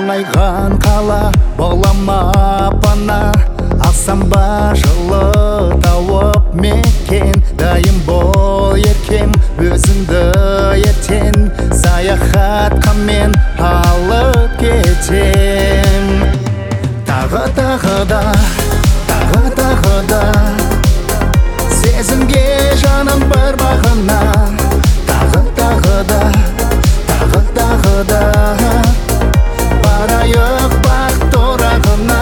оңайған қала болама пана, алсам ба жылы тауып мекен. Дайым бол еркем, өзіңді ертең саяхатқа мен алып кетем. Тағы да сезімге жаным бір бағына. Тағы да барайық бақ торағына.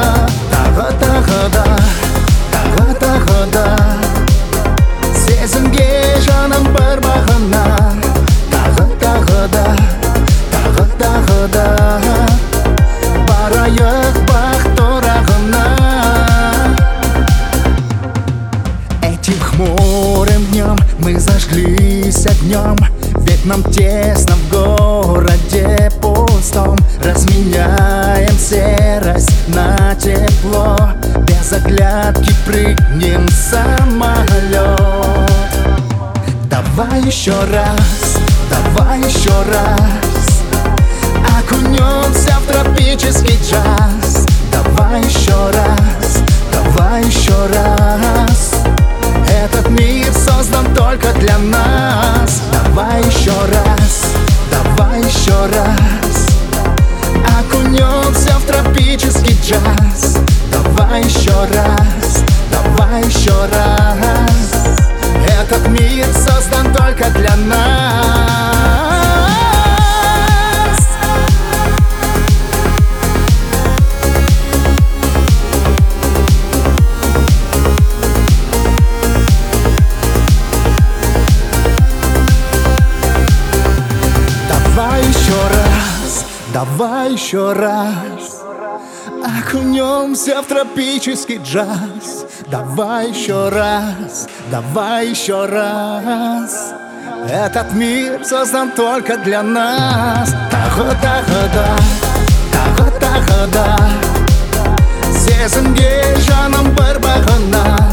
Тағы да сезімге жаным бір бағына. Тағы да барайық бақ торағына. Этим хмурым днем мы зажглись огнем, ведь нам тесно в городе пустом. Разменяем серость на тепло, без оглядки прыгнем в самолет. Давай еще раз окунемся в тропический джаз. Давай еще раз, этот мир создан только для нас. Давай еще раз окунемся в тропический джаз. Давай еще раз, этот мир создан только для нас. Давай еще раз окунемся в тропический джаз. Давай еще раз, этот мир создан только для нас. Тағы да сезімге жаным бір бағына.